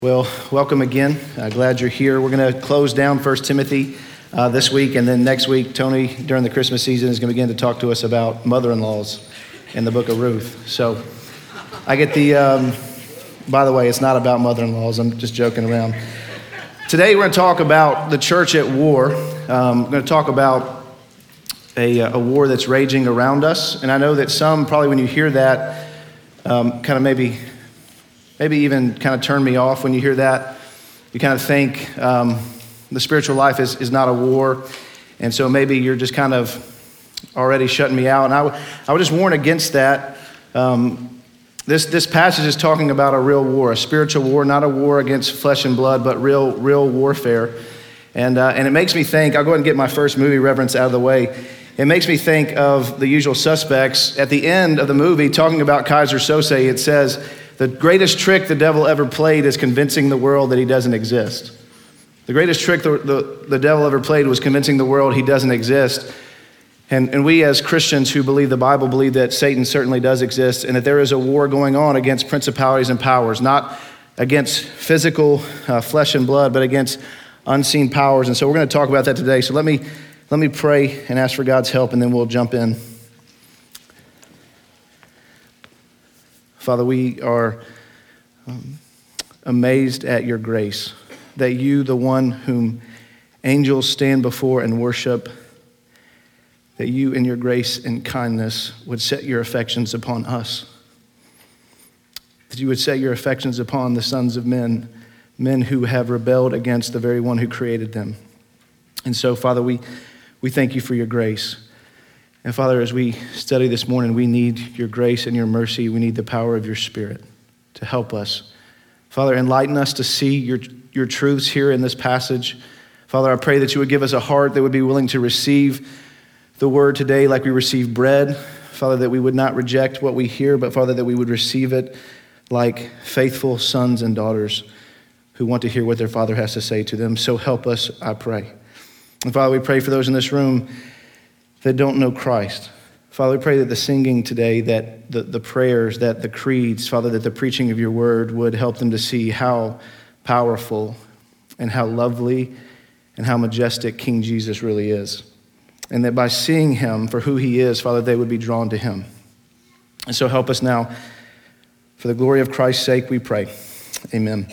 Well, welcome again. Glad you're here. We're going to close down 1 Timothy this week, and then next week, Tony, during the Christmas season, is going to begin to talk to us about mother-in-laws in the book of Ruth. So I get by the way, it's not about mother-in-laws. I'm just joking around. Today, we're going to talk about the church at war. We're going to talk about a war that's raging around us. And I know that some, probably when you hear that, kind of maybe even kind of turn me off when you hear that. You kind of think the spiritual life is not a war, and so maybe you're just kind of already shutting me out. And I would just warn against that. This passage is talking about a real war, a spiritual war, not a war against flesh and blood, but real warfare. And it makes me think, I'll go ahead and get my first movie reference out of the way. It makes me think of The Usual Suspects. At the end of the movie, talking about Kaiser Sose, it says, "The greatest trick the devil ever played is convincing the world that he doesn't exist." The greatest trick the devil ever played was convincing the world he doesn't exist. And we as Christians who believe the Bible believe that Satan certainly does exist and that there is a war going on against principalities and powers, not against physical flesh and blood, but against unseen powers. And so we're going to talk about that today. So let me pray and ask for God's help, and then we'll jump in. Father, we are amazed at your grace, that you, the one whom angels stand before and worship, that you in your grace and kindness would set your affections upon us, that you would set your affections upon the sons of men who have rebelled against the very one who created them. And so, Father, we thank you for your grace. And Father, as we study this morning, we need your grace and your mercy. We need the power of your Spirit to help us. Father, enlighten us to see your truths here in this passage. Father, I pray that you would give us a heart that would be willing to receive the word today like we receive bread. Father, that we would not reject what we hear, but Father, that we would receive it like faithful sons and daughters who want to hear what their Father has to say to them. So help us, I pray. And Father, we pray for those in this room that don't know Christ. Father, we pray that the singing today, that the prayers, that the creeds, Father, that the preaching of your word would help them to see how powerful and how lovely and how majestic King Jesus really is. And that by seeing him for who he is, Father, they would be drawn to him. And so help us now. For the glory of Christ's sake, we pray. Amen.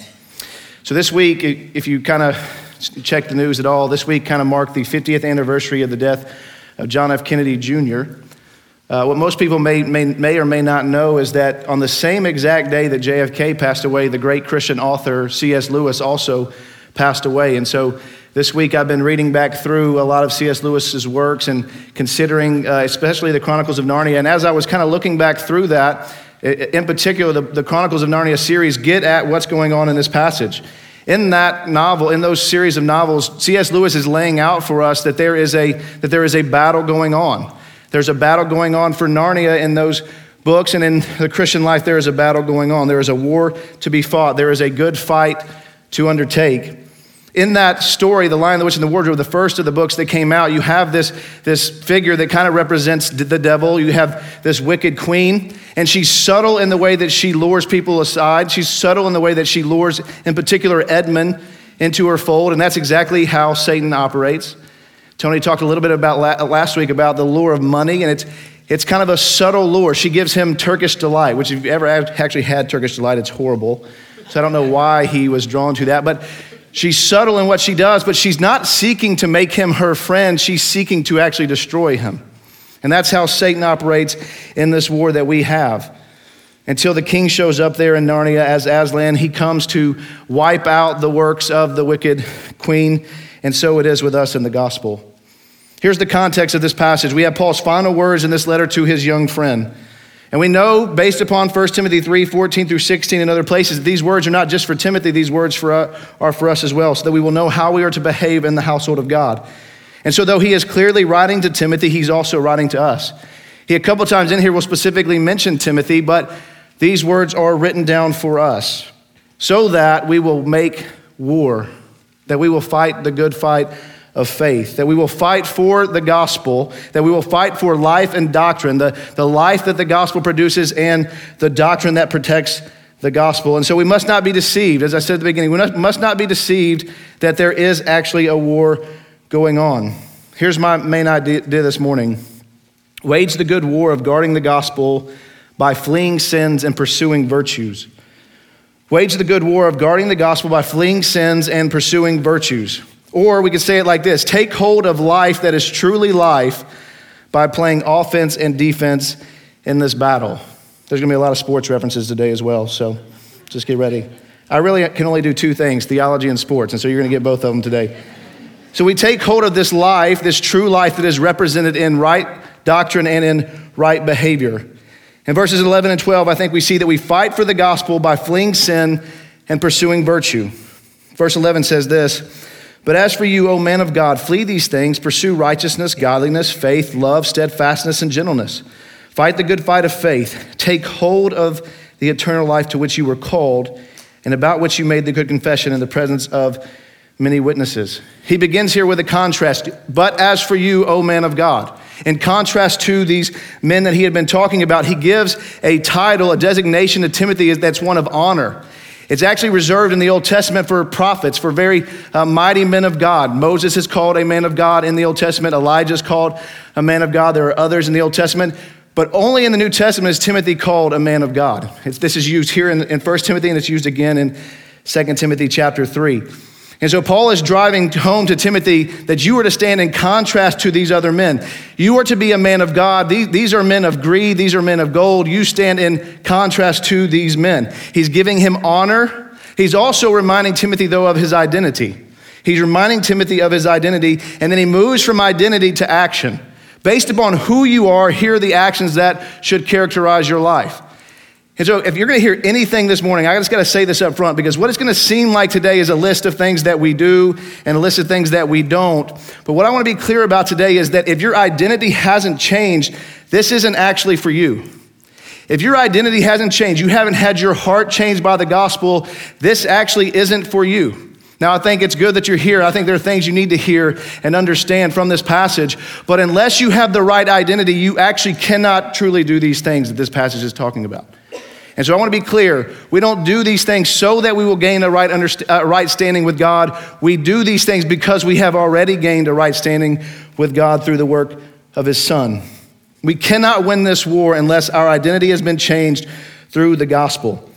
So this week, if you kind of check the news at all, this week kind of marked the 50th anniversary of the death of John F. Kennedy Jr. What most people may or may not know is that on the same exact day that JFK passed away, the great Christian author C.S. Lewis also passed away. And so this week I've been reading back through a lot of C.S. Lewis's works and considering especially the Chronicles of Narnia. And as I was kind of looking back through that, in particular, the Chronicles of Narnia series get at what's going on in this passage. In that novel, in those series of novels, C.S. Lewis is laying out for us that there is a battle going on. There's a battle going on for Narnia in those books, and in the Christian life, there is a battle going on. There is a war to be fought. There is a good fight to undertake. In that story, The Lion, the Witch, and the Wardrobe, the first of the books that came out, you have this figure that kind of represents the devil. You have this wicked queen, and she's subtle in the way that she lures people aside. She's subtle in the way that she lures, in particular, Edmund into her fold, and that's exactly how Satan operates. Tony talked a little bit about last week about the lure of money, and it's kind of a subtle lure. She gives him Turkish delight, which if you've ever actually had Turkish delight, it's horrible. So I don't know why he was drawn to that, but she's subtle in what she does, but she's not seeking to make him her friend. She's seeking to actually destroy him. And that's how Satan operates in this war that we have. Until the king shows up there in Narnia as Aslan, he comes to wipe out the works of the wicked queen. And so it is with us in the gospel. Here's the context of this passage. We have Paul's final words in this letter to his young friend. And we know, based upon 1 Timothy 3:14 through 16 and other places, that these words are not just for Timothy, these words are for us as well, so that we will know how we are to behave in the household of God. And so though he is clearly writing to Timothy, he's also writing to us. He a couple times in here will specifically mention Timothy, but these words are written down for us so that we will make war, that we will fight the good fight of faith, that we will fight for the gospel, that we will fight for life and doctrine, the life that the gospel produces and the doctrine that protects the gospel. And so we must not be deceived. As I said at the beginning, we must not be deceived that there is actually a war going on. Here's my main idea this morning. Wage the good war of guarding the gospel by fleeing sins and pursuing virtues. Wage the good war of guarding the gospel by fleeing sins and pursuing virtues. Or we could say it like this: take hold of life that is truly life by playing offense and defense in this battle. There's going to be a lot of sports references today as well, so just get ready. I really can only do two things, theology and sports, and so you're going to get both of them today. So we take hold of this life, this true life that is represented in right doctrine and in right behavior. In verses 11 and 12, I think we see that we fight for the gospel by fleeing sin and pursuing virtue. Verse 11 says this: but as for you, O man of God, flee these things, pursue righteousness, godliness, faith, love, steadfastness, and gentleness. Fight the good fight of faith. Take hold of the eternal life to which you were called and about which you made the good confession in the presence of many witnesses. He begins here with a contrast. But as for you, O man of God. In contrast to these men that he had been talking about, he gives a title, a designation to Timothy that's one of honor. It's actually reserved in the Old Testament for prophets, for very mighty men of God. Moses is called a man of God in the Old Testament. Elijah is called a man of God. There are others in the Old Testament. But only in the New Testament is Timothy called a man of God. This is used here in 1 Timothy, and it's used again in 2 Timothy chapter 3. And so Paul is driving home to Timothy that you are to stand in contrast to these other men. You are to be a man of God. These are men of greed. These are men of gold. You stand in contrast to these men. He's giving him honor. He's also reminding Timothy, though, of his identity. He's reminding Timothy of his identity, and then he moves from identity to action. Based upon who you are, here are the actions that should characterize your life. And so if you're going to hear anything this morning, I just got to say this up front, because what it's going to seem like today is a list of things that we do and a list of things that we don't. But what I want to be clear about today is that if your identity hasn't changed, this isn't actually for you. If your identity hasn't changed, you haven't had your heart changed by the gospel, this actually isn't for you. Now, I think it's good that you're here. I think there are things you need to hear and understand from this passage. But unless you have the right identity, you actually cannot truly do these things that this passage is talking about. And so I want to be clear. We don't do these things so that we will gain a right standing with God. We do these things because we have already gained a right standing with God through the work of his Son. We cannot win this war unless our identity has been changed through the gospel.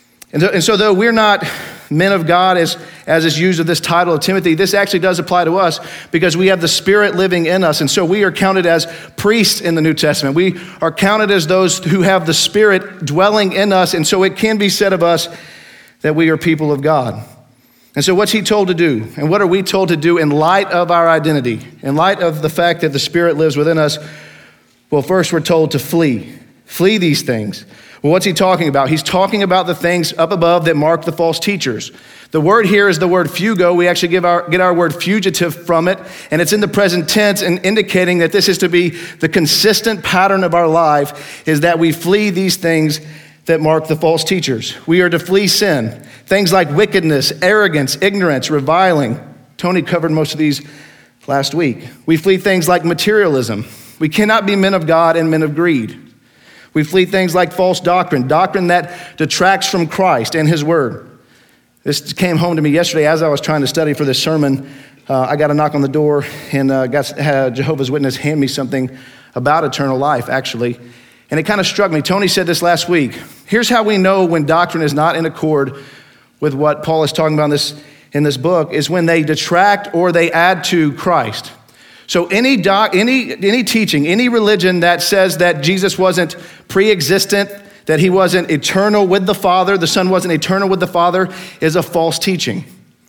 And so though we're not men of God as is used with this title of Timothy, this actually does apply to us because we have the Spirit living in us. And so we are counted as priests in the New Testament. We are counted as those who have the Spirit dwelling in us. And so it can be said of us that we are people of God. And so what's he told to do? And what are we told to do in light of our identity? In light of the fact that the Spirit lives within us? Well, first we're told to flee. Flee these things. Well, what's he talking about? He's talking about the things up above that mark the false teachers. The word here is the word fugo. We actually get our word fugitive from it, and it's in the present tense and indicating that this is to be the consistent pattern of our life, is that we flee these things that mark the false teachers. We are to flee sin. Things like wickedness, arrogance, ignorance, reviling. Tony covered most of these last week. We flee things like materialism. We cannot be men of God and men of greed. We flee things like false doctrine that detracts from Christ and his word. This came home to me yesterday as I was trying to study for this sermon. I got a knock on the door and had Jehovah's Witness hand me something about eternal life, actually. And it kind of struck me. Tony said this last week. Here's how we know when doctrine is not in accord with what Paul is talking about in this book, is when they detract or they add to Christ. So any teaching, any religion that says that Jesus wasn't pre-existent, that he wasn't eternal with the Father, the Son wasn't eternal with the Father, is a false teaching.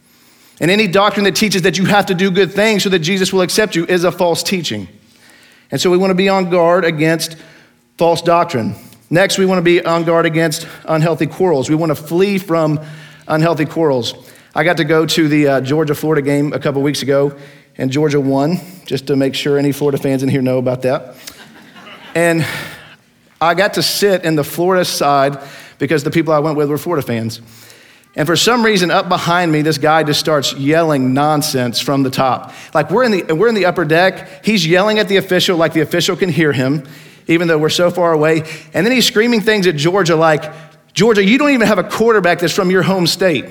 And any doctrine that teaches that you have to do good things so that Jesus will accept you is a false teaching. And so we want to be on guard against false doctrine. Next, we want to be on guard against unhealthy quarrels. We want to flee from unhealthy quarrels. I got to go to the Georgia-Florida game a couple weeks ago, and Georgia won, just to make sure any Florida fans in here know about that. And I got to sit in the Florida side because the people I went with were Florida fans. And for some reason, up behind me, this guy just starts yelling nonsense from the top. Like we're in the upper deck. He's yelling at the official like the official can hear him, even though we're so far away. And then he's screaming things at Georgia like, Georgia, you don't even have a quarterback that's from your home state.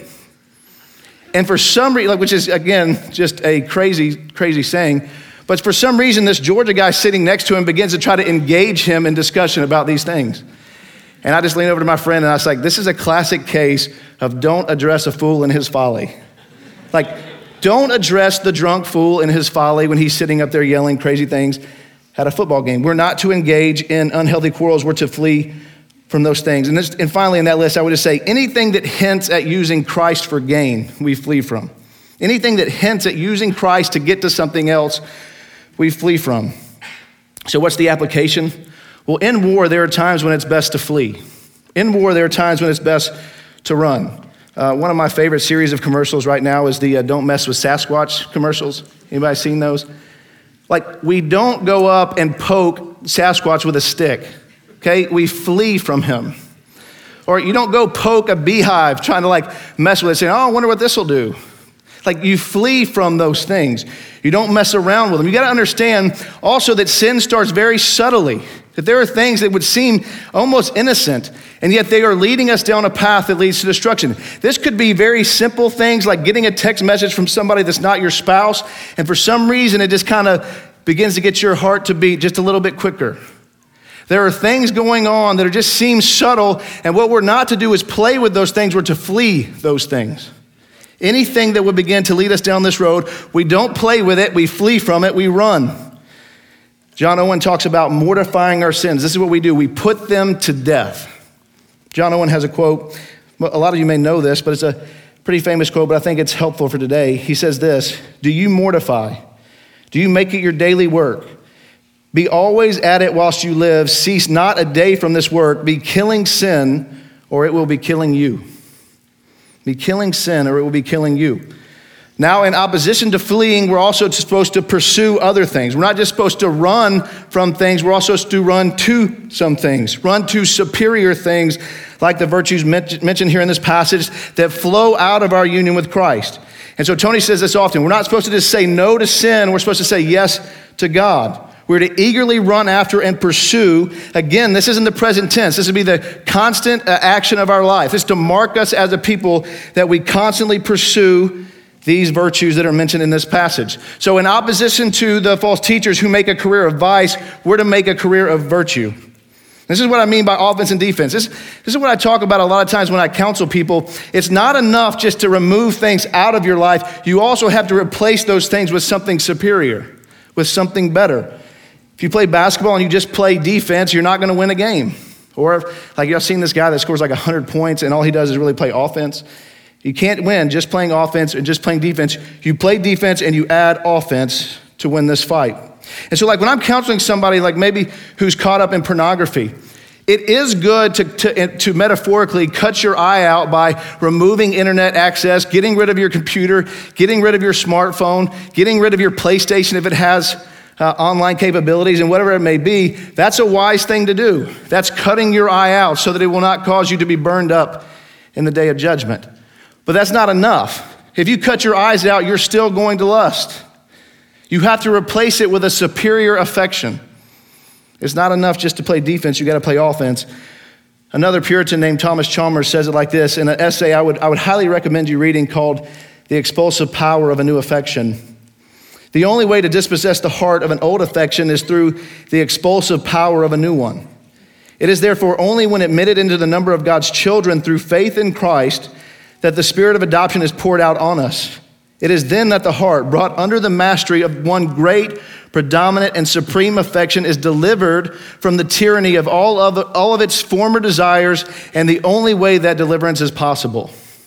And for some reason, which is, again, just a crazy, crazy saying, but for some reason, this Georgia guy sitting next to him begins to try to engage him in discussion about these things. And I just leaned over to my friend and I was like, this is a classic case of don't address a fool in his folly. Like, don't address the drunk fool in his folly when he's sitting up there yelling crazy things at a football game. We're not to engage in unhealthy quarrels. We're to flee from those things. And finally in that list, I would just say anything that hints at using Christ for gain, we flee from. Anything that hints at using Christ to get to something else, we flee from. So what's the application? Well, in war, there are times when it's best to flee. In war, there are times when it's best to run. One of my favorite series of commercials right now is the Don't Mess with Sasquatch commercials. Anybody seen those? Like, we don't go up and poke Sasquatch with a stick, okay? We flee from him. Or you don't go poke a beehive trying to mess with it, saying, oh, I wonder what this will do. Like, you flee from those things. You don't mess around with them. You got to understand also that sin starts very subtly. That there are things that would seem almost innocent, and yet they are leading us down a path that leads to destruction. This could be very simple things like getting a text message from somebody that's not your spouse, and for some reason it just kind of begins to get your heart to beat just a little bit quicker. There are things going on that just seem subtle, and what we're not to do is play with those things. We're to flee those things. Anything that would begin to lead us down this road, we don't play with it, we flee from it, we run. John Owen talks about mortifying our sins. This is what we do. We put them to death. John Owen has a quote. A lot of you may know this, but it's a pretty famous quote, but I think it's helpful for today. He says this, do you mortify? Do you make it your daily work? Be always at it whilst you live. Cease not a day from this work. Be killing sin, or it will be killing you. Be killing sin, or it will be killing you. Now, in opposition to fleeing, we're also supposed to pursue other things. We're not just supposed to run from things. We're also supposed to run to some things, run to superior things like the virtues mentioned here in this passage that flow out of our union with Christ. And so Tony says this often. We're not supposed to just say no to sin. We're supposed to say yes to God. We're to eagerly run after and pursue. Again, this isn't the present tense. This would be the constant action of our life. This is to mark us as a people that we constantly pursue these virtues that are mentioned in this passage. So in opposition to the false teachers who make a career of vice, we're to make a career of virtue. This is what I mean by offense and defense. This is what I talk about a lot of times when I counsel people. It's not enough just to remove things out of your life. You also have to replace those things with something superior, with something better. If you play basketball and you just play defense, you're not going to win a game. Or like y'all seen this guy that scores like 100 points and all he does is really play offense. You can't win just playing offense and just playing defense. You play defense and you add offense to win this fight. And so like when I'm counseling somebody like maybe who's caught up in pornography, it is good to metaphorically cut your eye out by removing internet access, getting rid of your computer, getting rid of your smartphone, getting rid of your PlayStation if it has online capabilities and whatever it may be. That's a wise thing to do. That's cutting your eye out so that it will not cause you to be burned up in the day of judgment. But that's not enough. If you cut your eyes out, you're still going to lust. You have to replace it with a superior affection. It's not enough just to play defense, you got to play offense. Another Puritan named Thomas Chalmers says it like this in an essay I would highly recommend you reading called The Expulsive Power of a New Affection. The only way to dispossess the heart of an old affection is through the expulsive power of a new one. It is therefore only when admitted into the number of God's children through faith in Christ that the spirit of adoption is poured out on us. It is then that the heart, brought under the mastery of one great, predominant, and supreme affection, is delivered from the tyranny of all of its former desires, and the only way that deliverance is possible.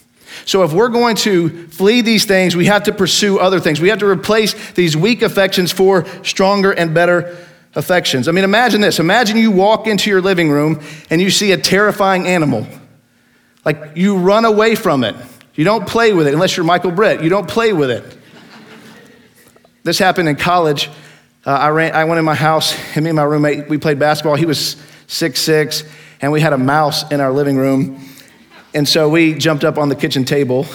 So if we're going to flee these things, we have to pursue other things. We have to replace these weak affections for stronger and better affections. I mean, imagine this. Imagine you walk into your living room and you see a terrifying animal. Like, you run away from it. You don't play with it, unless you're Michael Britt. You don't play with it. This happened in college. I went in my house, and me and my roommate, we played basketball. He was 6'6", and we had a mouse in our living room. And so we jumped up on the kitchen table.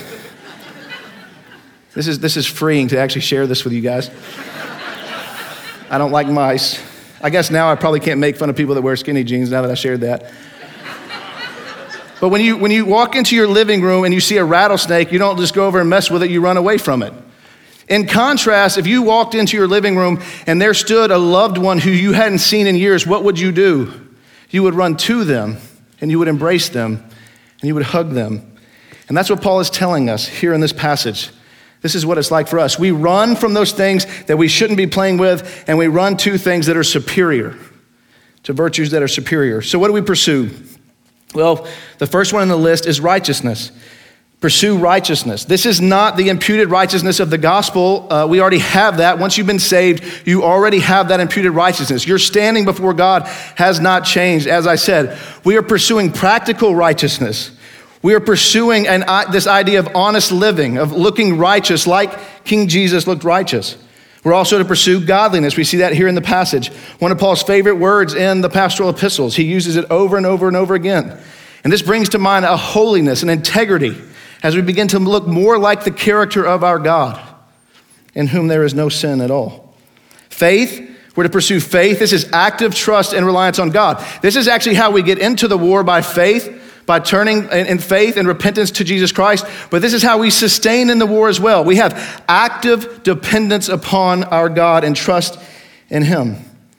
This is freeing to actually share this with you guys. I don't like mice. I guess now I probably can't make fun of people that wear skinny jeans now that I shared that. But when you walk into your living room and you see a rattlesnake, you don't just go over and mess with it, you run away from it. In contrast, if you walked into your living room and there stood a loved one who you hadn't seen in years, what would you do? You would run to them and you would embrace them and you would hug them. And that's what Paul is telling us here in this passage. This is what it's like for us. We run from those things that we shouldn't be playing with, and we run to things that are superior, to virtues that are superior. So what do we pursue? Well, the first one on the list is righteousness. Pursue righteousness. This is not the imputed righteousness of the gospel. We already have that. Once you've been saved, you already have that imputed righteousness. Your standing before God has not changed. As I said, we are pursuing practical righteousness. We are pursuing this idea of honest living, of looking righteous like King Jesus looked righteous. We're also to pursue godliness. We see that here in the passage. One of Paul's favorite words in the pastoral epistles. He uses it over and over and over again. And this brings to mind a holiness, an integrity, as we begin to look more like the character of our God, in whom there is no sin at all. Faith, we're to pursue faith. This is active trust and reliance on God. This is actually how we get into the war, by faith, by turning in faith and repentance to Jesus Christ. But this is how we sustain in the war as well. We have active dependence upon our God and trust in him.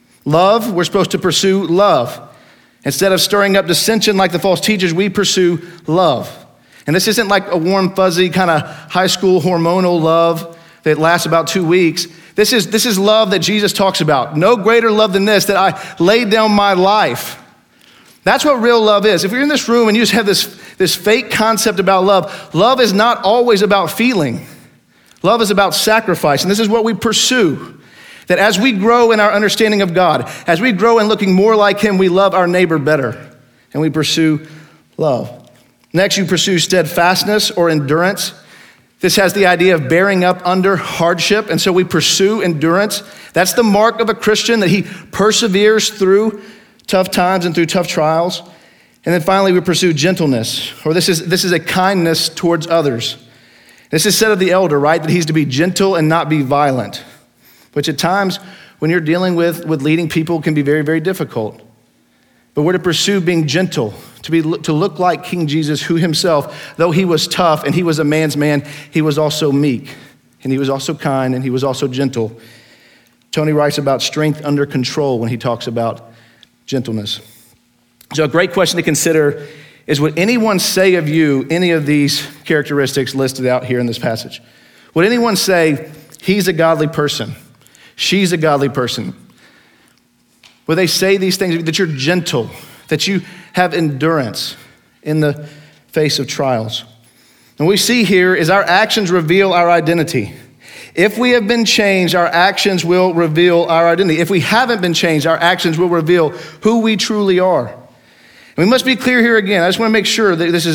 Love, we're supposed to pursue love. Instead of stirring up dissension like the false teachers, we pursue love. And this isn't like a warm, fuzzy kind of high school hormonal love that lasts about 2 weeks. This is love that Jesus talks about. No greater love than this, that I laid down my life. That's what real love is. If you're in this room and you just have this fake concept about love is not always about feeling. Love is about sacrifice. And this is what we pursue. That as we grow in our understanding of God, as we grow in looking more like him, we love our neighbor better. And we pursue love. Next, you pursue steadfastness or endurance. This has the idea of bearing up under hardship. And so we pursue endurance. That's the mark of a Christian, that he perseveres through tough times and through tough trials. And then finally, we pursue gentleness, or this is a kindness towards others. This is said of the elder, right, that he's to be gentle and not be violent, which at times when you're dealing with leading people can be very, very difficult. But we're to pursue being gentle, to look like King Jesus, who himself, though he was tough and he was a man's man, he was also meek, and he was also kind, and he was also gentle. Tony writes about strength under control when he talks about gentleness. So a great question to consider is, would anyone say of you any of these characteristics listed out here in this passage? Would anyone say, he's a godly person, she's a godly person? Would they say these things, that you're gentle, that you have endurance in the face of trials? And what we see here is our actions reveal our identity. If we have been changed, our actions will reveal our identity. If we haven't been changed, our actions will reveal who we truly are. And we must be clear here again. I just want to make sure that this is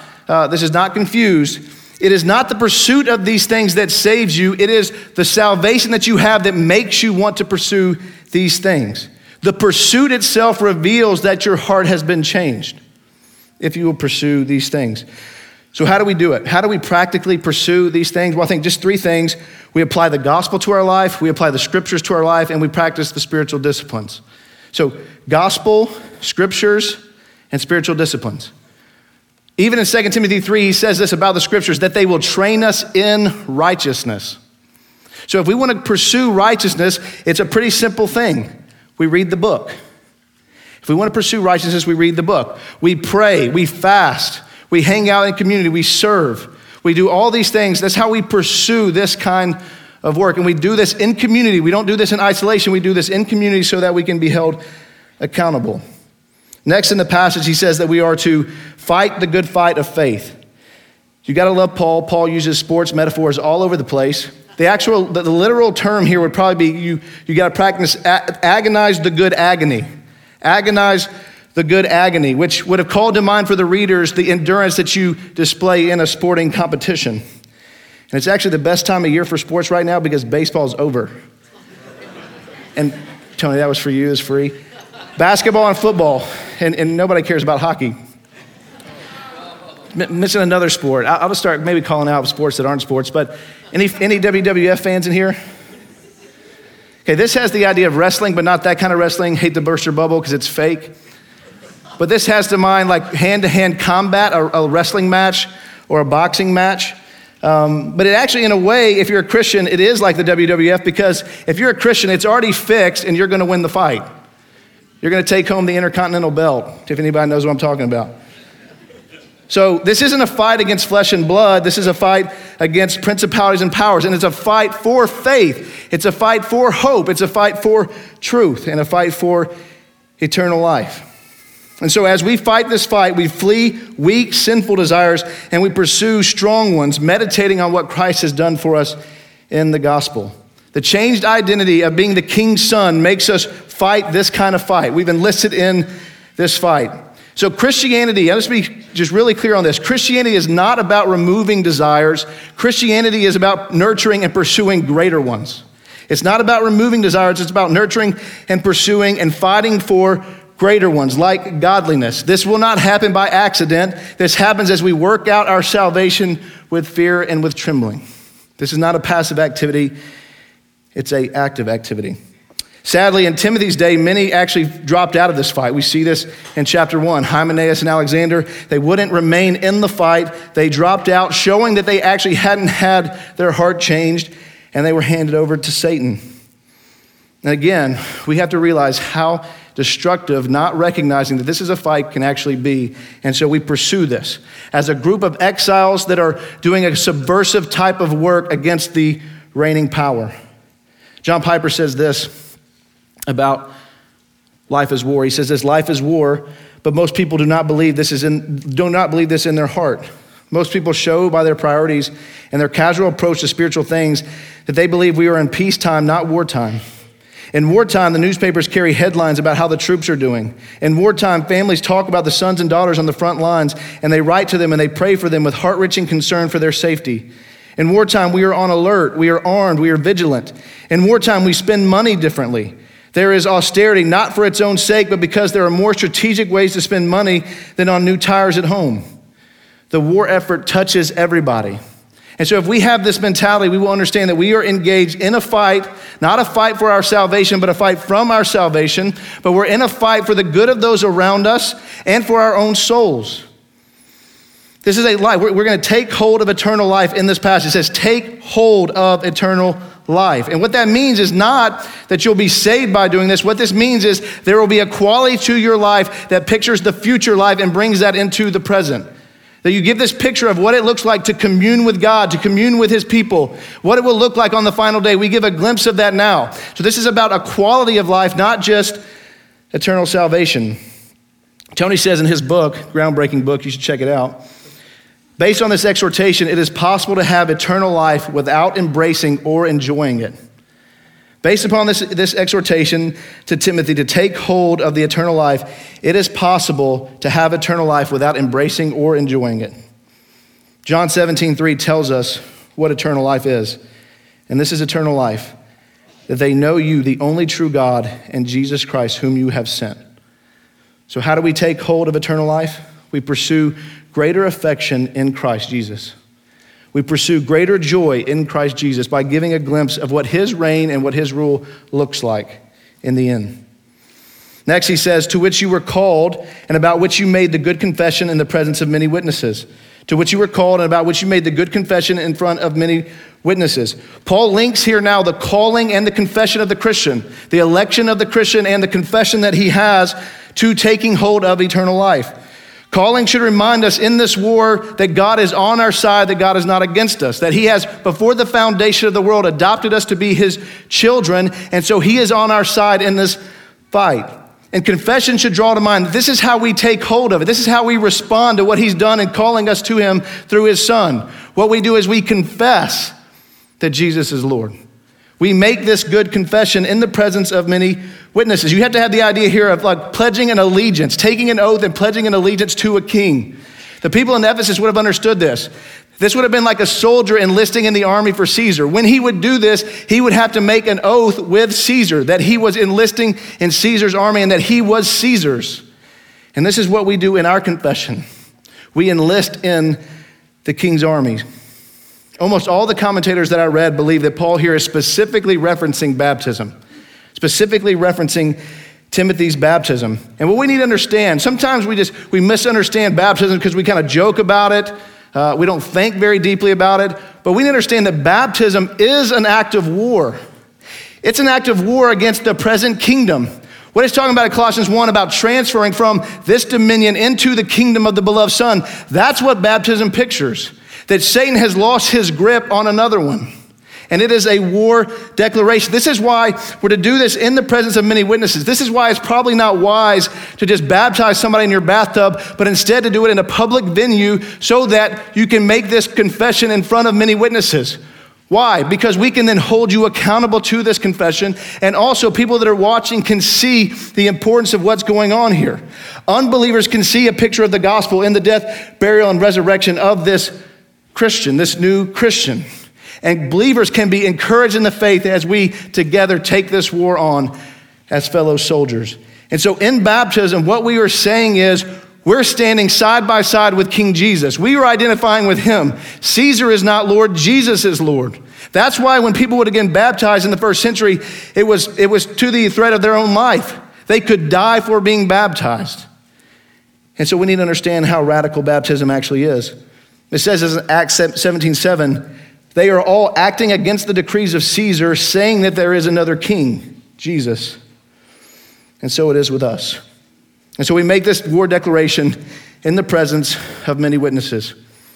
not confused. It is not the pursuit of these things that saves you. It is the salvation that you have that makes you want to pursue these things. The pursuit itself reveals that your heart has been changed if you will pursue these things. So how do we do it? How do we practically pursue these things? Well, I think just 3 things. We apply the gospel to our life, we apply the scriptures to our life, and we practice the spiritual disciplines. So gospel, scriptures, and spiritual disciplines. Even in 2 Timothy 3, he says this about the scriptures, that they will train us in righteousness. So if we want to pursue righteousness, it's a pretty simple thing. We read the book. If we want to pursue righteousness, we read the book. We pray, we fast, we hang out in community, we serve. We do all these things. That's how we pursue this kind of work. And we do this in community. We don't do this in isolation. We do this in community so that we can be held accountable. Next in the passage, he says that we are to fight the good fight of faith. You got to love Paul. Paul uses sports metaphors all over the place. The literal term here would probably be you got to practice agonize the good agony. Agonize the good agony, which would have called to mind for the readers the endurance that you display in a sporting competition. And it's actually the best time of year for sports right now because baseball's over. And Tony, that was for you, it's free. Basketball and football, and nobody cares about hockey. Missing another sport. I'll just start maybe calling out sports that aren't sports, but any WWF fans in here? Okay, this has the idea of wrestling, but not that kind of wrestling. Hate to burst your bubble because it's fake. but this has to mind like hand-to-hand combat, a wrestling match or a boxing match. But it actually, in a way, if you're a Christian, it is like the WWF, because if you're a Christian, it's already fixed and you're going to win the fight. You're going to take home the Intercontinental Belt, if anybody knows what I'm talking about. So this isn't a fight against flesh and blood. This is a fight against principalities and powers. And it's a fight for faith. It's a fight for hope. It's a fight for truth and a fight for eternal life. And so as we fight this fight, we flee weak, sinful desires, and we pursue strong ones, meditating on what Christ has done for us in the gospel. The changed identity of being the King's son makes us fight this kind of fight. We've enlisted in this fight. So Christianity, let's be just really clear on this. Christianity is not about removing desires. Christianity is about nurturing and pursuing greater ones. It's not about removing desires. It's about nurturing and pursuing and fighting for greater ones, like godliness. This will not happen by accident. This happens as we work out our salvation with fear and with trembling. This is not a passive activity. It's an active activity. Sadly, in Timothy's day, many actually dropped out of this fight. We see this in chapter 1. Hymenaeus and Alexander, they wouldn't remain in the fight. They dropped out, showing that they actually hadn't had their heart changed, and they were handed over to Satan. And again, we have to realize how destructive not recognizing that this is a fight can actually be. And so we pursue this as a group of exiles that are doing a subversive type of work against the reigning power. John Piper says this about life is war. He says this: life is war, but most people do not believe this in their heart. Most people show by their priorities and their casual approach to spiritual things that they believe we are in peacetime, not wartime. In wartime, the newspapers carry headlines about how the troops are doing. In wartime, families talk about the sons and daughters on the front lines, and they write to them and they pray for them with heart-wrenching concern for their safety. In wartime, we are on alert, we are armed, we are vigilant. In wartime, we spend money differently. There is austerity, not for its own sake, but because there are more strategic ways to spend money than on new tires at home. The war effort touches everybody. And so if we have this mentality, we will understand that we are engaged in a fight, not a fight for our salvation, but a fight from our salvation. But we're in a fight for the good of those around us and for our own souls. This is a life. We're going to take hold of eternal life in this passage. It says, take hold of eternal life. And what that means is not that you'll be saved by doing this. What this means is there will be a quality to your life that pictures the future life and brings that into the present. That you give this picture of what it looks like to commune with God, to commune with his people, what it will look like on the final day. We give a glimpse of that now. So this is about a quality of life, not just eternal salvation. Tony says in his book, groundbreaking book, you should check it out. Based on this exhortation, it is possible to have eternal life without embracing or enjoying it. Based upon this exhortation to Timothy to take hold of the eternal life, it is possible to have eternal life without embracing or enjoying it. John 17:3 tells us what eternal life is. And this is eternal life, that they know you, the only true God, and Jesus Christ, whom you have sent. So how do we take hold of eternal life? We pursue greater affection in Christ Jesus. We pursue greater joy in Christ Jesus by giving a glimpse of what his reign and what his rule looks like in the end. Next, he says, to which you were called and about which you made the good confession in the presence of many witnesses. To which you were called and about which you made the good confession in front of many witnesses. Paul links here now the calling and the confession of the Christian, the election of the Christian and the confession that he has to taking hold of eternal life. Calling should remind us in this war that God is on our side, that God is not against us, that he has, before the foundation of the world, adopted us to be his children, and so he is on our side in this fight. And confession should draw to mind that this is how we take hold of it. This is how we respond to what he's done in calling us to him through his son. What we do is we confess that Jesus is Lord. We make this good confession in the presence of many witnesses. You have to have the idea here of like pledging an allegiance, taking an oath and pledging an allegiance to a king. The people in Ephesus would have understood this. This would have been like a soldier enlisting in the army for Caesar. When he would do this, he would have to make an oath with Caesar that he was enlisting in Caesar's army and that he was Caesar's. And this is what we do in our confession. We enlist in the king's army. Almost all the commentators that I read believe that Paul here is specifically referencing baptism, specifically referencing Timothy's baptism. And what we need to understand, sometimes we misunderstand baptism because we kind of joke about it. We don't think very deeply about it. But we need to understand that baptism is an act of war. It's an act of war against the present kingdom. What it's talking about in Colossians 1 about transferring from this dominion into the kingdom of the beloved Son, that's what baptism pictures. That Satan has lost his grip on another one. And it is a war declaration. This is why we're to do this in the presence of many witnesses. This is why it's probably not wise to just baptize somebody in your bathtub, but instead to do it in a public venue so that you can make this confession in front of many witnesses. Why? Because we can then hold you accountable to this confession, and also people that are watching can see the importance of what's going on here. Unbelievers can see a picture of the gospel in the death, burial, and resurrection of this Christian, this new Christian. And believers can be encouraged in the faith as we together take this war on as fellow soldiers. And so in baptism, what we are saying is we're standing side by side with King Jesus. We are identifying with him. Caesar is not Lord, Jesus is Lord. That's why when people would again baptize in the first century, it was to the threat of their own life. They could die for being baptized. And so we need to understand how radical baptism actually is. It says in Acts 17:7, they are all acting against the decrees of Caesar, saying that there is another king, Jesus. And so it is with us. And so we make this war declaration in the presence of many witnesses.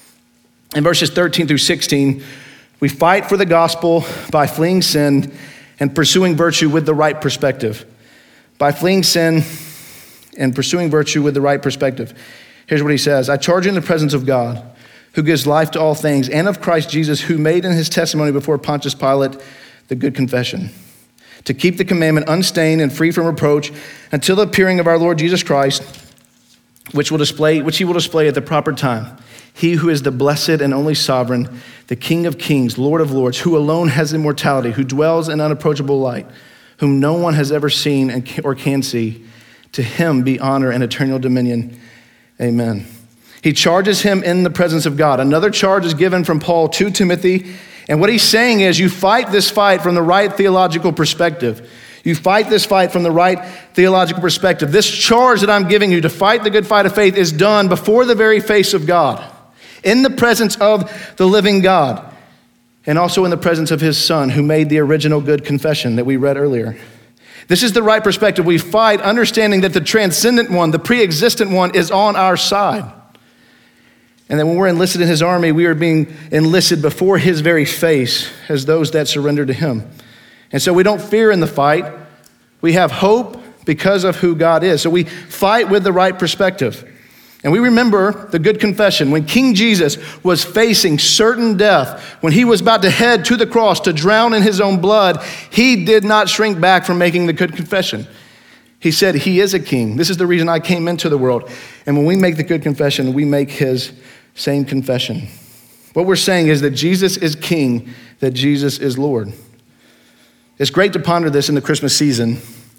In verses 13 through 16, we fight for the gospel by fleeing sin and pursuing virtue with the right perspective. By fleeing sin and pursuing virtue with the right perspective. Here's what he says. I charge you in the presence of God, who gives life to all things, and of Christ Jesus, who made in his testimony before Pontius Pilate the good confession, to keep the commandment unstained and free from reproach until the appearing of our Lord Jesus Christ, which he will display at the proper time. He who is the blessed and only sovereign, the King of kings, Lord of lords, who alone has immortality, who dwells in unapproachable light, whom no one has ever seen or can see. To him be honor and eternal dominion. Amen. He charges him in the presence of God. Another charge is given from Paul to Timothy. And what he's saying is you fight this fight from the right theological perspective. You fight this fight from the right theological perspective. This charge that I'm giving you to fight the good fight of faith is done before the very face of God, in the presence of the living God, and also in the presence of his Son, who made the original good confession that we read earlier. This is the right perspective. We fight understanding that the transcendent one, the pre-existent one, is on our side. And that when we're enlisted in his army, we are being enlisted before his very face as those that surrender to him. And so we don't fear in the fight. We have hope because of who God is. So we fight with the right perspective. And we remember the good confession. When King Jesus was facing certain death, when he was about to head to the cross to drown in his own blood, he did not shrink back from making the good confession. He said, he is a king. This is the reason I came into the world. And when we make the good confession, we make his same confession. What we're saying is that Jesus is king, that Jesus is Lord. It's great to ponder this in the Christmas season.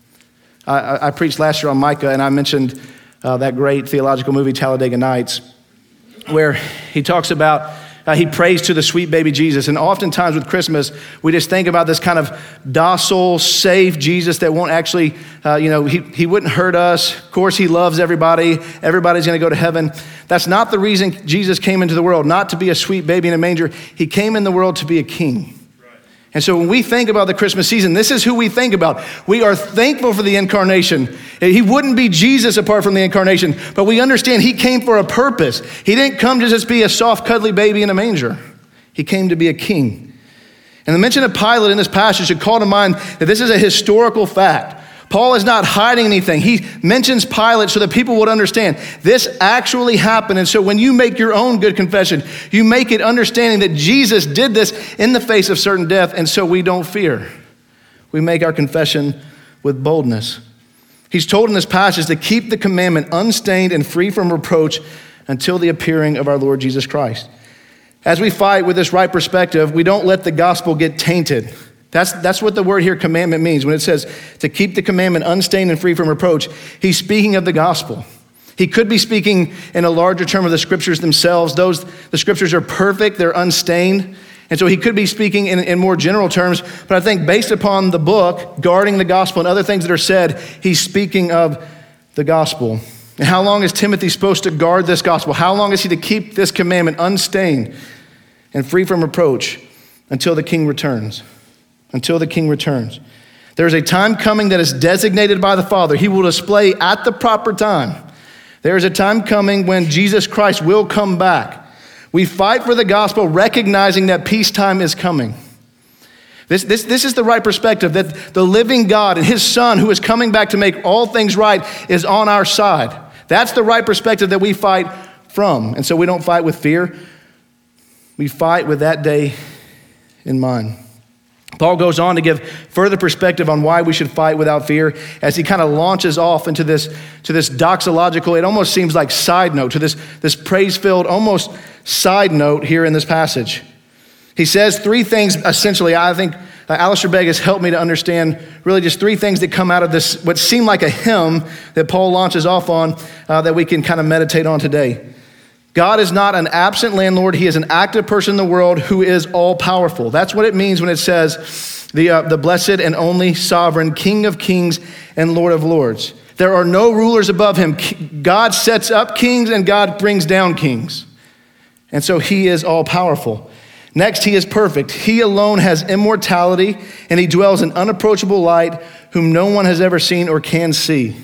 I preached last year on Micah, and I mentioned that great theological movie, Talladega Nights, where he talks about he prays to the sweet baby Jesus. And oftentimes with Christmas, we just think about this kind of docile, safe Jesus that won't actually, he wouldn't hurt us. Of course, he loves everybody. Everybody's going to go to heaven. That's not the reason Jesus came into the world, not to be a sweet baby in a manger. He came in the world to be a king. And so when we think about the Christmas season, this is who we think about. We are thankful for the incarnation. He wouldn't be Jesus apart from the incarnation, but we understand he came for a purpose. He didn't come to just be a soft, cuddly baby in a manger. He came to be a king. And the mention of Pilate in this passage should call to mind that this is a historical fact. Paul is not hiding anything. He mentions Pilate so that people would understand this actually happened. And so when you make your own good confession, you make it understanding that Jesus did this in the face of certain death, and so we don't fear. We make our confession with boldness. He's told in this passage to keep the commandment unstained and free from reproach until the appearing of our Lord Jesus Christ. As we fight with this right perspective, we don't let the gospel get tainted. That's what the word here, commandment, means. When it says to keep the commandment unstained and free from reproach, he's speaking of the gospel. He could be speaking in a larger term of the scriptures themselves. The scriptures are perfect, they're unstained. And so he could be speaking in more general terms, but I think based upon the book, guarding the gospel and other things that are said, he's speaking of the gospel. And how long is Timothy supposed to guard this gospel? How long is he to keep this commandment unstained and free from reproach until the king returns? Until the king returns. There is a time coming that is designated by the Father. He will display at the proper time. There is a time coming when Jesus Christ will come back. We fight for the gospel, recognizing that peacetime is coming. This is the right perspective, that the living God and his Son, who is coming back to make all things right, is on our side. That's the right perspective that we fight from. And so we don't fight with fear. We fight with that day in mind. Paul goes on to give further perspective on why we should fight without fear as he kind of launches off into this doxological, it almost seems like side note, to this praise-filled almost side note here in this passage. He says three things, essentially. I think Alistair Begg has helped me to understand really just three things that come out of this, what seemed like a hymn that Paul launches off on that we can kind of meditate on today. God is not an absent landlord. He is an active person in the world who is all-powerful. That's what it means when it says the blessed and only sovereign, King of kings and Lord of lords. There are no rulers above him. God sets up kings and God brings down kings. And so he is all-powerful. Next, he is perfect. He alone has immortality, and he dwells in unapproachable light, whom no one has ever seen or can see.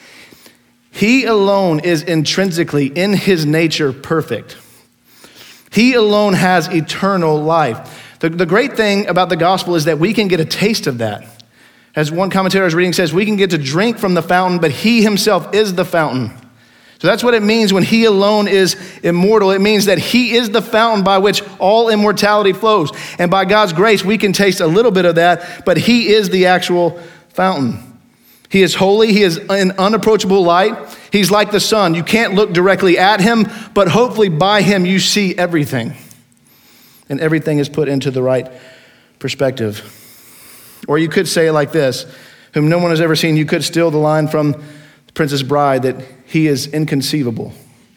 He alone is intrinsically, in his nature, perfect. He alone has eternal life. The great thing about the gospel is that we can get a taste of that. As one commentator I was reading says, we can get to drink from the fountain, but he himself is the fountain. So that's what it means when he alone is immortal. It means that he is the fountain by which all immortality flows. And by God's grace, we can taste a little bit of that, but he is the actual fountain. He is holy. He is in unapproachable light. He's like the sun. You can't look directly at him, but hopefully by him you see everything. And everything is put into the right perspective. Or you could say it like this, whom no one has ever seen. You could steal the line from the Princess Bride that he is inconceivable.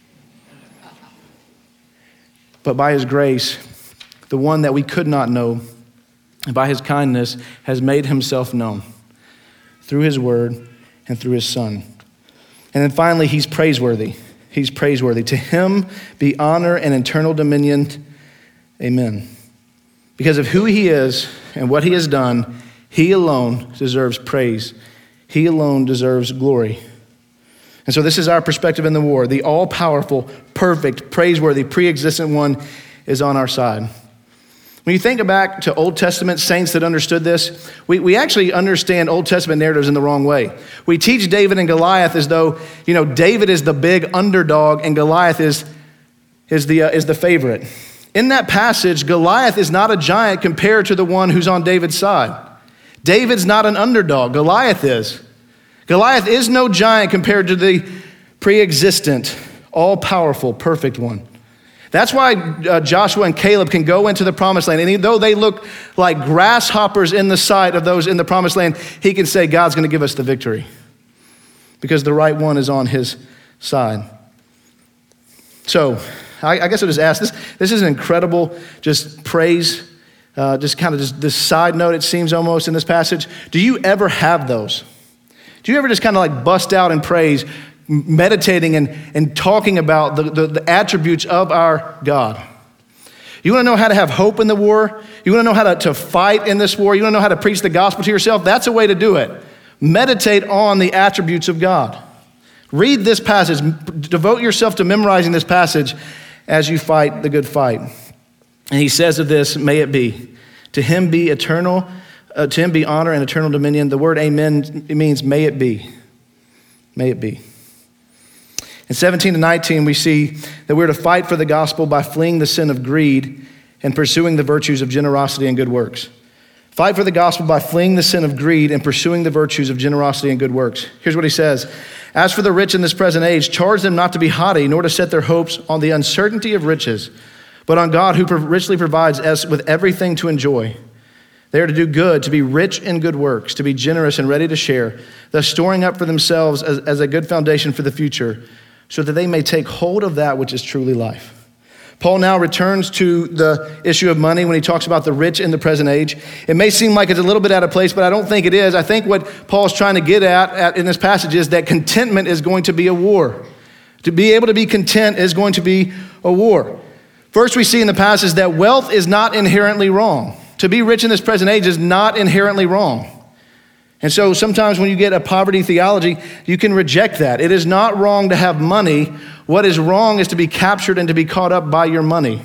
But by his grace, the one that we could not know, and by his kindness, has made himself known through his word and through his Son. And then finally, he's praiseworthy. He's praiseworthy. To him be honor and eternal dominion. Amen. Because of who he is and what he has done, he alone deserves praise. He alone deserves glory. And so this is our perspective in the war. The all-powerful, perfect, praiseworthy, pre-existent one is on our side. When you think back to Old Testament saints that understood this, we actually understand Old Testament narratives in the wrong way. We teach David and Goliath as though, David is the big underdog and Goliath is the favorite. In that passage, Goliath is not a giant compared to the one who's on David's side. David's not an underdog. Goliath is. Goliath is no giant compared to the pre-existent, all-powerful, perfect one. That's why Joshua and Caleb can go into the promised land. And though they look like grasshoppers in the sight of those in the promised land, he can say God's going to give us the victory because the right one is on his side. So I guess I'll just ask, this is an incredible just praise, just kind of just this side note it seems almost in this passage. Do you ever have those? Do you ever just kind of like bust out in praise, meditating and talking about the attributes of our God? You want to know how to have hope in the war? You want to know how to fight in this war? You want to know how to preach the gospel to yourself? That's a way to do it. Meditate on the attributes of God. Read this passage. Devote yourself to memorizing this passage as you fight the good fight. And he says of this, may it be. To him be eternal, to him be honor and eternal dominion. The word amen, it means may it be. May it be. In 17 to 19, we see that we're to fight for the gospel by fleeing the sin of greed and pursuing the virtues of generosity and good works. Fight for the gospel by fleeing the sin of greed and pursuing the virtues of generosity and good works. Here's what he says. As for the rich in this present age, charge them not to be haughty, nor to set their hopes on the uncertainty of riches, but on God who richly provides us with everything to enjoy. They are to do good, to be rich in good works, to be generous and ready to share, thus storing up for themselves as a good foundation for the future, so that they may take hold of that which is truly life. Paul now returns to the issue of money when he talks about the rich in the present age. It may seem like it's a little bit out of place, but I don't think it is. I think what Paul's trying to get at in this passage is that contentment is going to be a war. To be able to be content is going to be a war. First, we see in the passage that wealth is not inherently wrong. To be rich in this present age is not inherently wrong. And so sometimes when you get a poverty theology, you can reject that. It is not wrong to have money. What is wrong is to be captured and to be caught up by your money.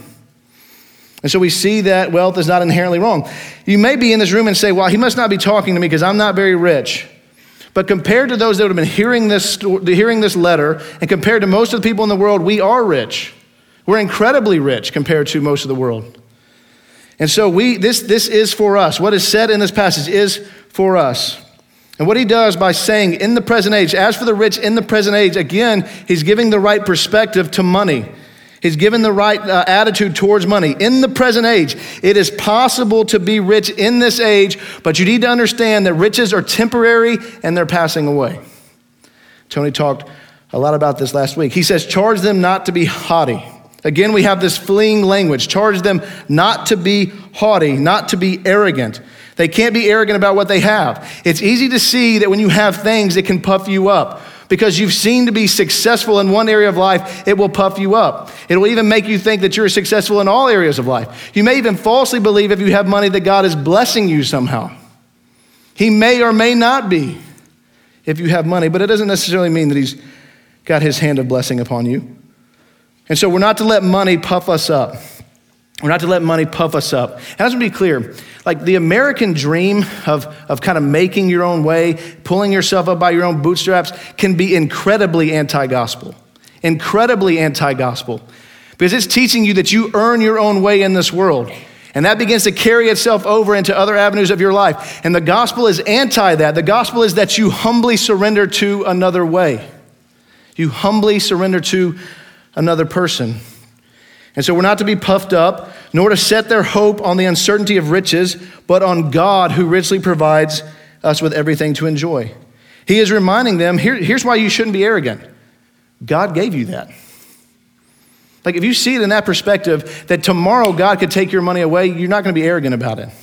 And so we see that wealth is not inherently wrong. You may be in this room and say, well, he must not be talking to me because I'm not very rich. But compared to those that would have been hearing this letter, and compared to most of the people in the world, we are rich. We're incredibly rich compared to most of the world. And so this is for us. What is said in this passage is for us. And what he does by saying in the present age, as for the rich in the present age, again, he's giving the right perspective to money. He's given the right attitude towards money. In the present age, it is possible to be rich in this age, but you need to understand that riches are temporary and they're passing away. Tony talked a lot about this last week. He says, charge them not to be haughty. Again, we have this fleeing language. Charge them not to be haughty, not to be arrogant. They can't be arrogant about what they have. It's easy to see that when you have things, it can puff you up. Because you've seen to be successful in one area of life, it will puff you up. It will even make you think that you're successful in all areas of life. You may even falsely believe if you have money that God is blessing you somehow. He may or may not be if you have money, but it doesn't necessarily mean that he's got his hand of blessing upon you. And so we're not to let money puff us up. We're not to let money puff us up. And I just want to be clear, like the American dream of kind of making your own way, pulling yourself up by your own bootstraps can be incredibly anti-gospel. Incredibly anti-gospel. Because it's teaching you that you earn your own way in this world. And that begins to carry itself over into other avenues of your life. And the gospel is anti that. The gospel is that you humbly surrender to another way. You humbly surrender to another person. And so we're not to be puffed up, nor to set their hope on the uncertainty of riches, but on God who richly provides us with everything to enjoy. He is reminding them, here's why you shouldn't be arrogant. God gave you that. Like if you see it in that perspective, that tomorrow God could take your money away, you're not going to be arrogant about it.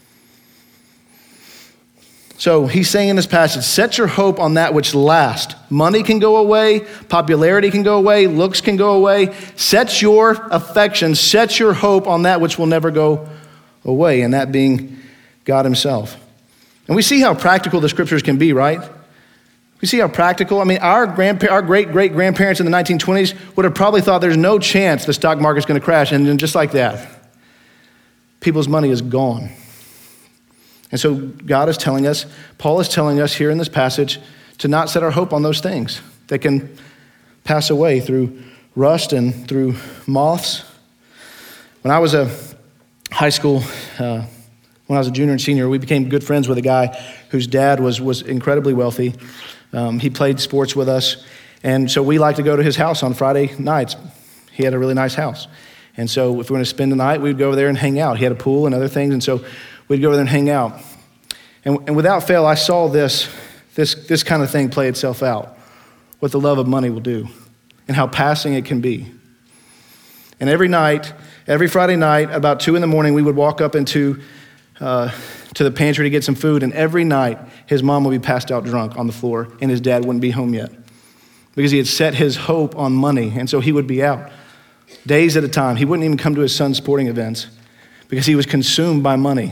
So he's saying in this passage, set your hope on that which lasts. Money can go away, popularity can go away, looks can go away. Set your affections, set your hope on that which will never go away, and that being God himself. And we see how practical the scriptures can be, right? We see how practical. I mean, our great-great-grandparents in the 1920s would have probably thought there's no chance the stock market's going to crash, and then just like that, people's money is gone. And so God is telling us, Paul is telling us here in this passage to not set our hope on those things that can pass away through rust and through moths. When I was a high school, when I was a junior and senior, we became good friends with a guy whose dad was incredibly wealthy. He played sports with us. And so we liked to go to his house on Friday nights. He had a really nice house. And so if we were going to spend the night, we'd go over there and hang out. He had a pool and other things. And so we'd go over there and hang out. And without fail, I saw this kind of thing play itself out, what the love of money will do and how passing it can be. And every Friday night, about 2 a.m, we would walk up to the pantry to get some food. And every night, his mom would be passed out drunk on the floor and his dad wouldn't be home yet because he had set his hope on money. And so he would be out days at a time. He wouldn't even come to his son's sporting events because he was consumed by money.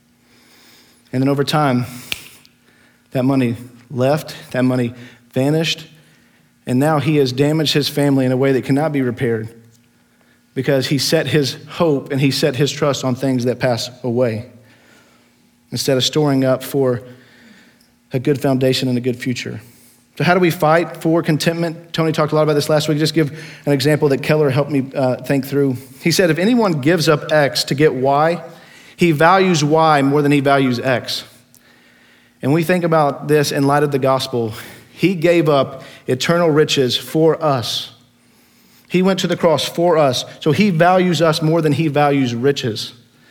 And then over time, that money left, that money vanished, and now he has damaged his family in a way that cannot be repaired because he set his hope and he set his trust on things that pass away instead of storing up for a good foundation and a good future. So how do we fight for contentment? Tony talked a lot about this last week. Just give an example that Keller helped me think through. He said, if anyone gives up X to get Y, he values Y more than he values X. And we think about this in light of the gospel. He gave up eternal riches for us. He went to the cross for us. So he values us more than he values riches.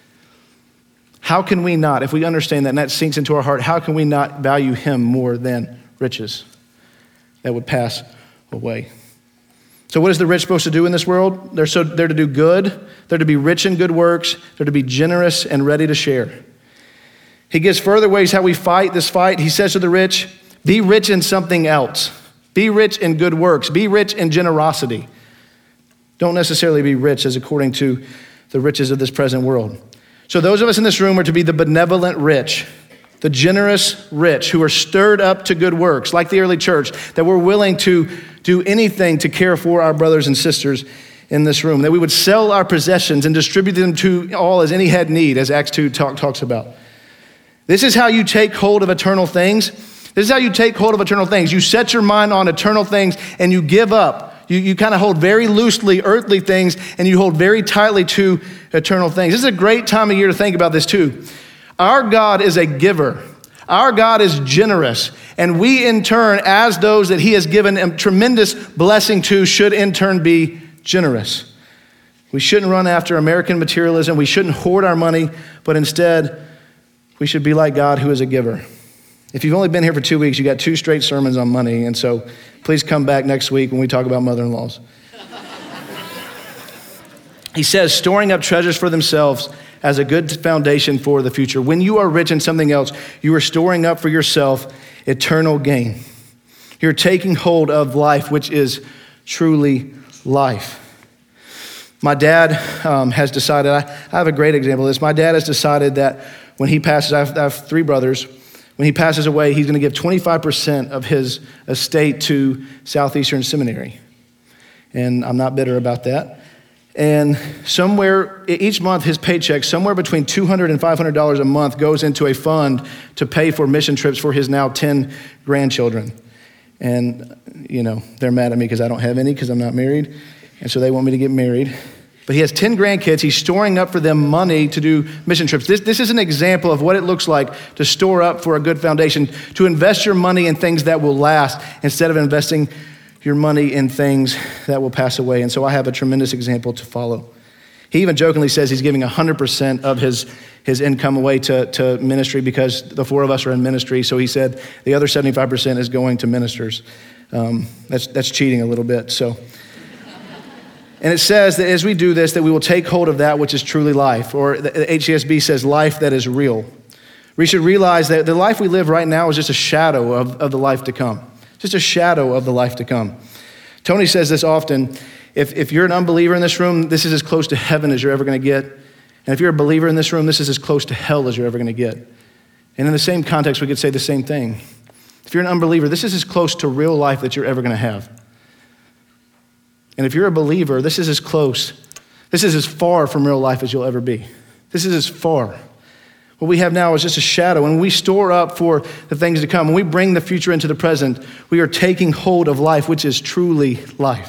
How can we not, if we understand that and that sinks into our heart, how can we not value him more than riches that would pass away? So what is the rich supposed to do in this world? They're to do good. They're to be rich in good works. They're to be generous and ready to share. He gives further ways how we fight this fight. He says to the rich, be rich in something else. Be rich in good works. Be rich in generosity. Don't necessarily be rich as according to the riches of this present world. So those of us in this room are to be the benevolent rich, the generous rich who are stirred up to good works, like the early church, that we're willing to do anything to care for our brothers and sisters in this room, that we would sell our possessions and distribute them to all as any had need, as Acts 2 talks about. This is how you take hold of eternal things. This is how you take hold of eternal things. You set your mind on eternal things and you give up. You kind of hold very loosely earthly things and you hold very tightly to eternal things. This is a great time of year to think about this too. Our God is a giver. Our God is generous. And we in turn, as those that he has given a tremendous blessing to, should in turn be generous. We shouldn't run after American materialism. We shouldn't hoard our money, but instead we should be like God who is a giver. If you've only been here for 2 weeks, you got 2 straight sermons on money. And so please come back next week when we talk about mother-in-laws. He says, storing up treasures for themselves as a good foundation for the future. When you are rich in something else, you are storing up for yourself eternal gain. You're taking hold of life, which is truly life. My dad has decided, I have a great example of this. My dad has decided that when he passes, I have 3 brothers. When he passes away, he's going to give 25% of his estate to Southeastern Seminary. And I'm not bitter about that. And somewhere, each month, his paycheck, somewhere between $200 and $500 a month goes into a fund to pay for mission trips for his now 10 grandchildren. And, they're mad at me because I don't have any because I'm not married. And so they want me to get married. But he has 10 grandkids. He's storing up for them money to do mission trips. This is an example of what it looks like to store up for a good foundation, to invest your money in things that will last instead of investing your money in things that will pass away. And so I have a tremendous example to follow. He even jokingly says he's giving 100% of his income away to ministry because the 4 of us are in ministry. So he said the other 75% is going to ministers. That's cheating a little bit. So. And it says that as we do this, that we will take hold of that which is truly life, or the HCSB says life that is real. We should realize that the life we live right now is just a shadow of the life to come. Just a shadow of the life to come. Tony says this often, if you're an unbeliever in this room, this is as close to heaven as you're ever going to get. And if you're a believer in this room, this is as close to hell as you're ever going to get. And in the same context, we could say the same thing. If you're an unbeliever, this is as close to real life that you're ever going to have. And if you're a believer, this is as close, this is as far from real life as you'll ever be. This is as far. What we have now is just a shadow. And when we store up for the things to come, when we bring the future into the present, we are taking hold of life, which is truly life.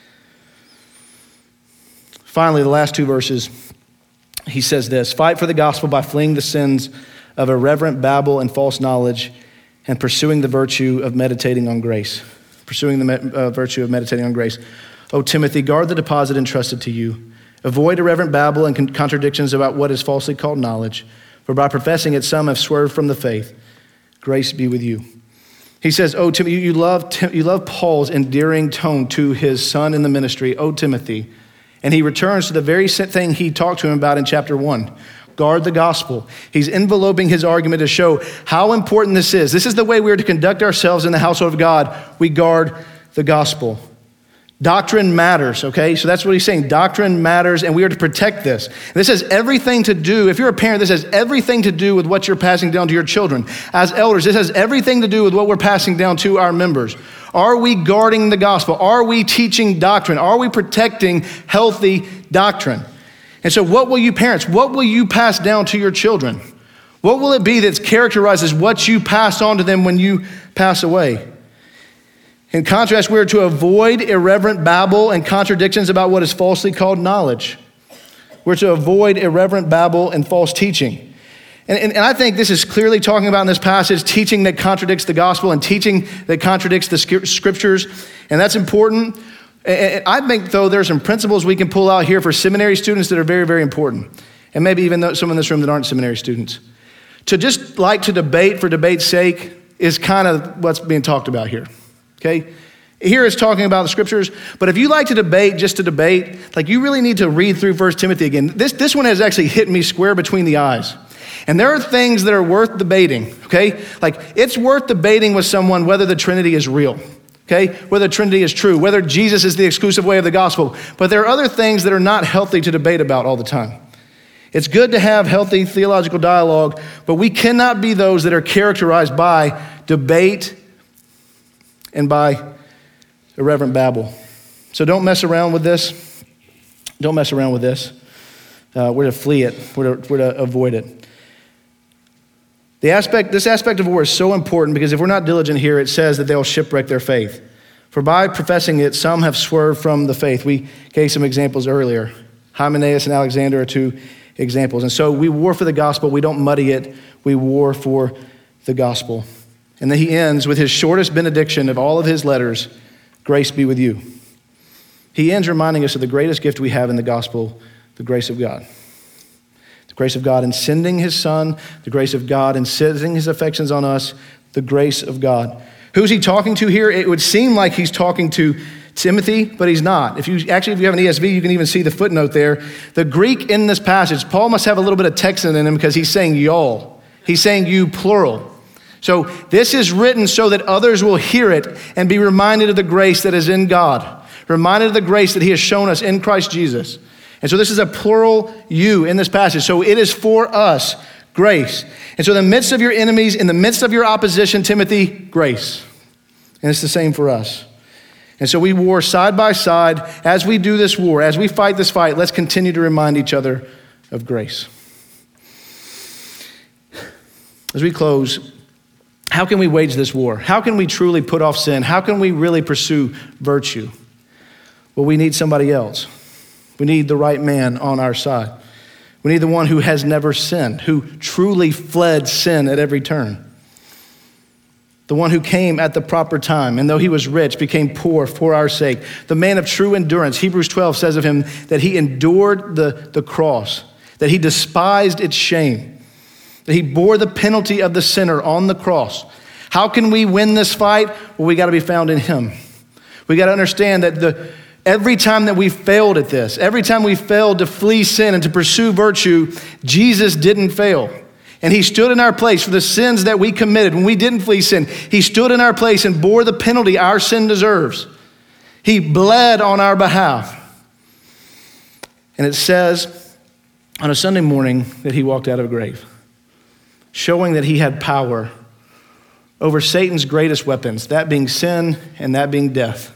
Finally, the last 2 verses, he says this, fight for the gospel by fleeing the sins of irreverent babble and false knowledge and pursuing the virtue of meditating on grace. Pursuing the virtue of meditating on grace. O Timothy, guard the deposit entrusted to you. Avoid irreverent babble and contradictions about what is falsely called knowledge, for by professing it, some have swerved from the faith. Grace be with you. He says, O Timothy, you love Paul's endearing tone to his son in the ministry, O Timothy. And he returns to the very thing he talked to him about in chapter 1. Guard the gospel. He's enveloping his argument to show how important this is. This is the way we are to conduct ourselves in the household of God. We guard the gospel. Doctrine matters, okay? So that's what he's saying. Doctrine matters, and we are to protect this. And this has everything to do, if you're a parent, this has everything to do with what you're passing down to your children. As elders, this has everything to do with what we're passing down to our members. Are we guarding the gospel? Are we teaching doctrine? Are we protecting healthy doctrine? And so what will you parents, what will you pass down to your children? What will it be that characterizes what you pass on to them when you pass away? In contrast, we are to avoid irreverent babble and contradictions about what is falsely called knowledge. We're to avoid irreverent babble and false teaching. And I think this is clearly talking about in this passage, teaching that contradicts the gospel and teaching that contradicts the scriptures. And that's important. I think, though, there's some principles we can pull out here for seminary students that are very, very important. And maybe even some in this room that aren't seminary students. To just like to debate for debate's sake is kind of what's being talked about here. Okay? Here it's talking about the scriptures, but if you like to debate just to debate, like you really need to read through 1 Timothy again. This one has actually hit me square between the eyes. And there are things that are worth debating, okay? Like it's worth debating with someone whether the Trinity is real, okay? Whether the Trinity is true, whether Jesus is the exclusive way of the gospel. But there are other things that are not healthy to debate about all the time. It's good to have healthy theological dialogue, but we cannot be those that are characterized by debate and by irreverent babble. So don't mess around with this. Don't mess around with this. We're to flee it. We're to avoid it. This aspect of war is so important because if we're not diligent here, it says that they'll shipwreck their faith. For by professing it, some have swerved from the faith. We gave some examples earlier. Hymenaeus and Alexander are two examples. And so we war for the gospel. We don't muddy it. We war for the gospel. And then he ends with his shortest benediction of all of his letters, grace be with you. He ends reminding us of the greatest gift we have in the gospel, the grace of God. The grace of God in sending his son, the grace of God in setting his affections on us, the grace of God. Who's he talking to here? It would seem like he's talking to Timothy, but he's not. If you have an ESV, you can even see the footnote there. The Greek in this passage, Paul must have a little bit of Texan in him because he's saying y'all. He's saying you plural. So this is written so that others will hear it and be reminded of the grace that is in God, reminded of the grace that he has shown us in Christ Jesus. And so this is a plural you in this passage. So it is for us, grace. And so in the midst of your enemies, in the midst of your opposition, Timothy, grace. And it's the same for us. And so we war side by side. As we do this war, as we fight this fight, let's continue to remind each other of grace. As we close, how can we wage this war? How can we truly put off sin? How can we really pursue virtue? Well, we need somebody else. We need the right man on our side. We need the one who has never sinned, who truly fled sin at every turn. The one who came at the proper time, and though he was rich, became poor for our sake. The man of true endurance. Hebrews 12 says of him that he endured the cross, that he despised its shame, that he bore the penalty of the sinner on the cross. How can we win this fight? Well, we got to be found in him. We got to understand that every time that we failed at this, every time we failed to flee sin and to pursue virtue, Jesus didn't fail. And he stood in our place for the sins that we committed. When we didn't flee sin, he stood in our place and bore the penalty our sin deserves. He bled on our behalf. And it says on a Sunday morning that he walked out of a grave, showing that he had power over Satan's greatest weapons, that being sin and that being death.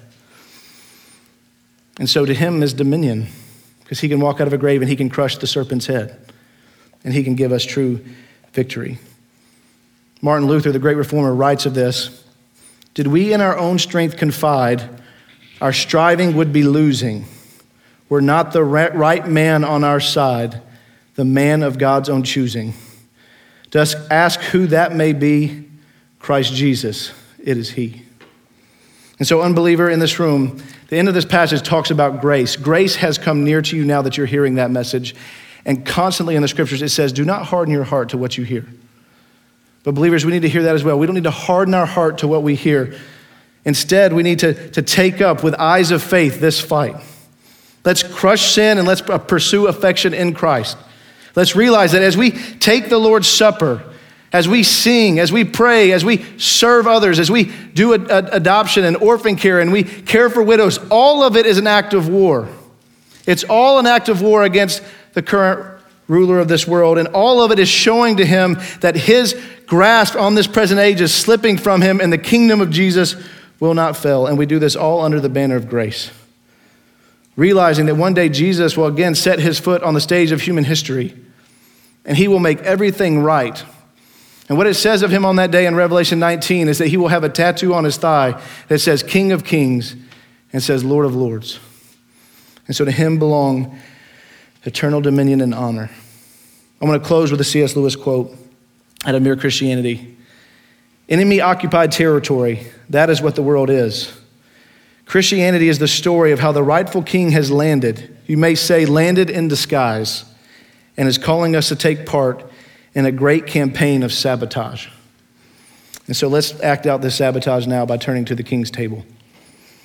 And so to him is dominion, because he can walk out of a grave and he can crush the serpent's head, and he can give us true victory. Martin Luther, the great reformer, writes of this: did we in our own strength confide, our striving would be losing, were not the right man on our side, the man of God's own choosing. Dost ask who that may be? Christ Jesus, it is he. And so, unbeliever in this room, the end of this passage talks about grace. Grace has come near to you now that you're hearing that message. And constantly in the scriptures, it says, do not harden your heart to what you hear. But believers, we need to hear that as well. We don't need to harden our heart to what we hear. Instead, we need to take up with eyes of faith this fight. Let's crush sin and let's pursue affection in Christ. Let's realize that as we take the Lord's Supper, as we sing, as we pray, as we serve others, as we do adoption and orphan care, and we care for widows, all of it is an act of war. It's all an act of war against the current ruler of this world, and all of it is showing to him that his grasp on this present age is slipping from him, and the kingdom of Jesus will not fail. And we do this all under the banner of grace, realizing that one day Jesus will again set his foot on the stage of human history, and he will make everything right. And what it says of him on that day in Revelation 19 is that he will have a tattoo on his thigh that says King of Kings and says Lord of Lords. And so to him belong eternal dominion and honor. I'm going to close with a C.S. Lewis quote out of Mere Christianity. Enemy-occupied territory, that is what the world is. Christianity is the story of how the rightful king has landed, you may say landed in disguise, and is calling us to take part in a great campaign of sabotage. And so let's act out this sabotage now by turning to the king's table.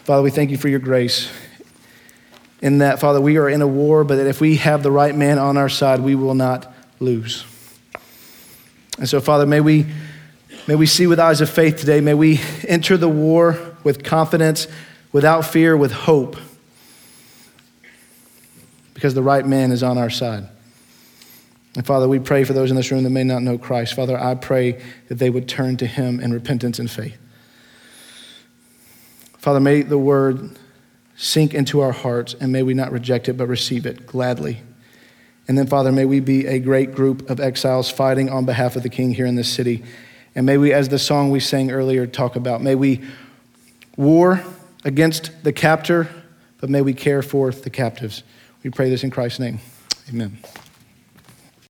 Father, we thank you for your grace. In that, Father, we are in a war, but that if we have the right man on our side, we will not lose. And so, Father, may we see with eyes of faith today. May we enter the war with confidence, without fear, with hope, because the right man is on our side. And Father, we pray for those in this room that may not know Christ. Father, I pray that they would turn to him in repentance and faith. Father, may the word sink into our hearts, and may we not reject it, but receive it gladly. And then, Father, may we be a great group of exiles fighting on behalf of the King here in this city. And may we, as the song we sang earlier talk about, may we war against the captor, but may we care for the captives. We pray this in Christ's name. Amen.